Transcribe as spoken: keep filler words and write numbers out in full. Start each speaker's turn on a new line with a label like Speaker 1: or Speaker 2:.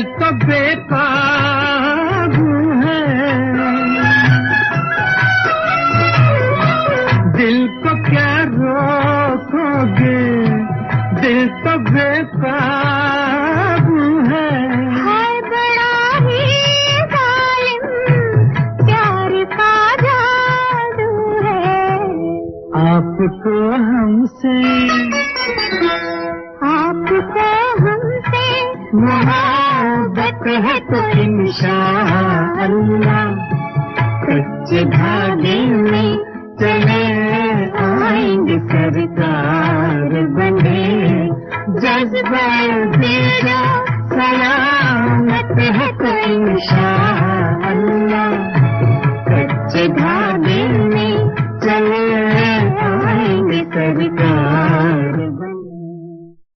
Speaker 1: तो बेकाबू है, दिल को क्या रोकोगे, दिल तो बेकाबू है।
Speaker 2: हाय बड़ा ही जालिम प्यार का जादू है।
Speaker 1: आपको हमसे
Speaker 2: आपको हमसे
Speaker 1: मोहब्बत है तो इंशाअल्लाह कच्चे धागे में चले आएंगे सरकार बने। जज्बा तेरा सलामत है तो इंशाअल्लाह कच्चे धागे में चले आएंगे सरकार